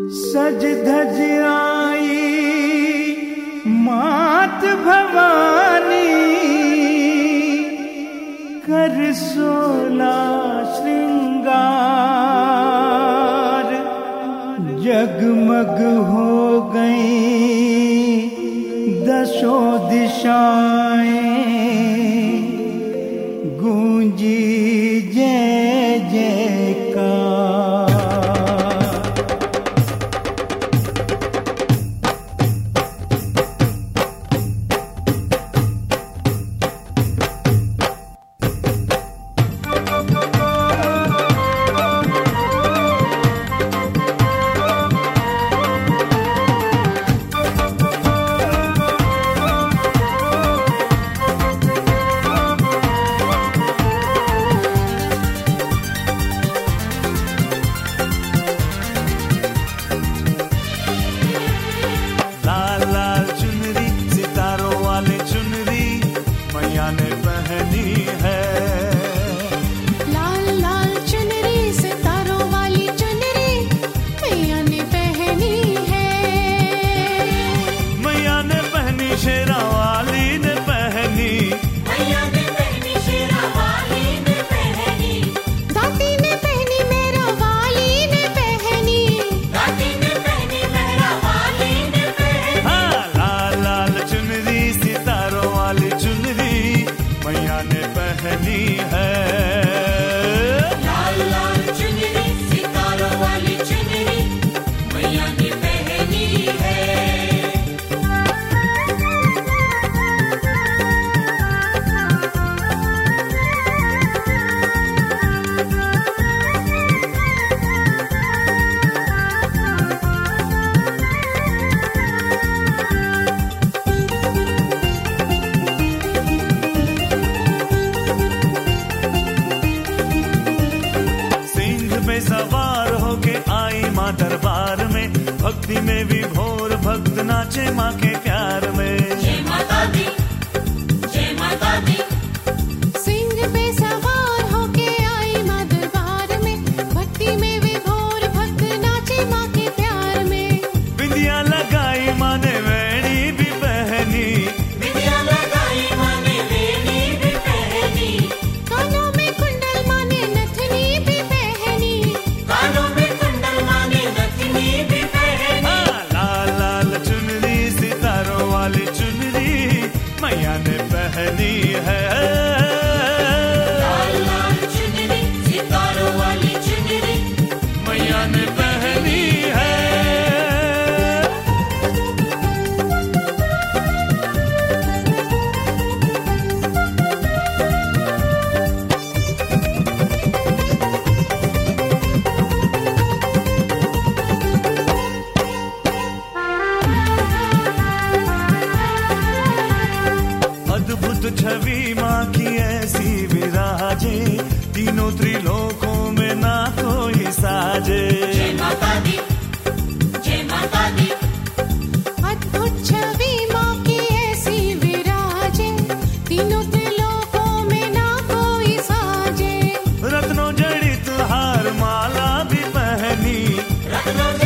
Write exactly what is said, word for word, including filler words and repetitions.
सज धज आई मात भवानी, कर सोला श्रृंगार। जगमग हो गई दसों दिशाएं, गूंजी जय जयकार। सवार होके आई माँ दरबार में, भक्ति में भी भोर भक्त नाचे माँ के प्यार में। जय माता दी, जय माता दी। सिंह पे सवार होके आई माँ दरबार में, भक्ति में भी भोर भक्त नाचे माँ के प्यार में। बिंदिया लगाई माँ ने वेणी भी पहनी, बिंदिया लगाई माँ ने वेणी भी पहनी। कानों में कुंडल माँ ने नथनी भी पहनी, कानों में कुंडल माँ ने नथनी भी पहनी। हाँ, लाल लाल चुनरी सितारों वाली चुनरी मैया ने पहनी है। लाल लाल चुनरी सितारों वाली चुनरी मैया ने पहनी है। अद्भुत छवि माँ की ऐसी विराजे, तीनों त्रिलोकों में ना कोई साजे। जय माता दी, जय माता दी। अद्भुत छवि माँ की ऐसी विराजे, तीनों त्रिलोकों में ना कोई साजे। रत्नों जड़ित हार माला भी पहनी, रत्नों